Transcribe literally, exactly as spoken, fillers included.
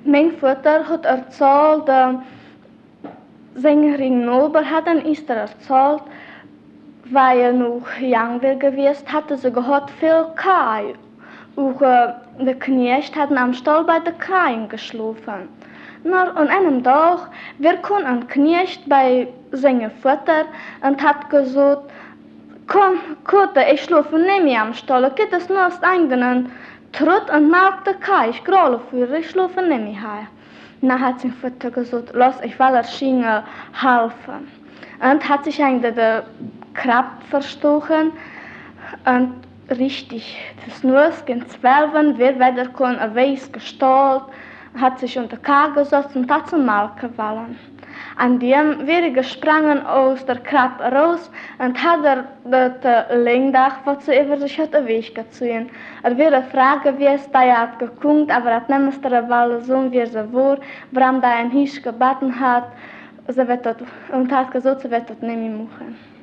Mein Vater hat erzählt, der Sängerin Nobel hat an Easter erzählt, weil er noch jung war gewesen, hatte sie gehört viel Kai. Und äh, der Knecht hat am Stall bei der Kain geschlafen. Nur an einem Tag wir kon ein Knecht bei seinem Vater und hat gesagt, komm, Kutte, ich schlafe nicht mehr am Stall, geht es nur aus eigenen Trott und mag der Kai, ich graule für, ich schlafe nicht mehr hier. Dann hat sein Vater gesagt, los, ich will er helfen. Und hat sich eigentlich der Krab verstochen und richtig, das Nuss gegen zwölfen, wer wieder kon ein Weiß gestohlt, hat sich unter K gesetzt und hat zum Malken wollen. An dem wäre gesprangen aus der Krab raus und hat er das Längdach, was sie über sich hat, weggezogen. Er wäre eine Frage gewesen, da er hat geguckt, aber er hat nämlich der Wahl so, wie er sie war, warum da ein Hirsch gebaten hat, sie wird das, und hat gesagt, sie wird das nicht mehr machen.